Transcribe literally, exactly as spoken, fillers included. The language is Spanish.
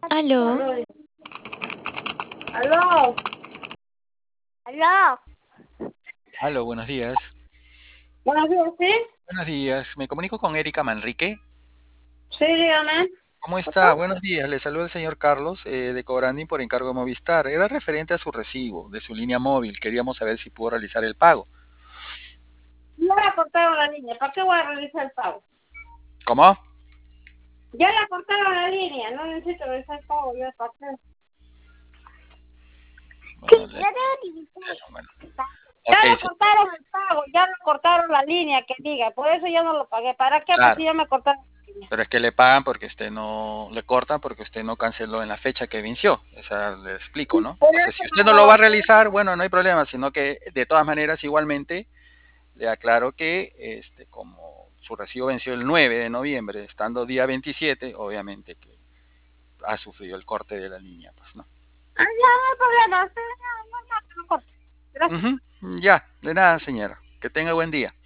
Aló, Aló. Aló. Aló. Aló, buenos días. Buenos días, ¿sí? Buenos días. Me comunico con Erika Manrique. Sí, dígame. ¿Cómo está? Buenos días. Le saluda el señor Carlos eh, de Cobranding por encargo de Movistar. Era referente a su recibo de su línea móvil. Queríamos saber si pudo realizar el pago. Ya le cortaron la línea. ¿Para qué voy a realizar el pago? ¿Cómo? Ya le cortaron la línea. No necesito realizar el pago. Ya para qué. Bueno, le- bueno. Ya Ok, le se- cortaron el pago. Ya le cortaron la línea, que diga. Por eso ya no lo pagué. ¿Para qué? Pues si claro. ya me cortaron la línea. Pero es que le pagan porque usted no, le cortan porque usted no canceló en la fecha que venció. Esa le explico, ¿no? Por Entonces, eso si usted no no lo va a lo... realizar, bueno, no hay problema, sino que de todas maneras, igualmente, le aclaro que este, como su recibo venció el nueve de noviembre, estando día veintisiete, obviamente que ha sufrido el corte de la línea, pues, ¿no? Ah, ya no hay problema. Usted ya no, no, no, no corte. Gracias. Ujú. Ya, de nada, señora. Que tenga buen día.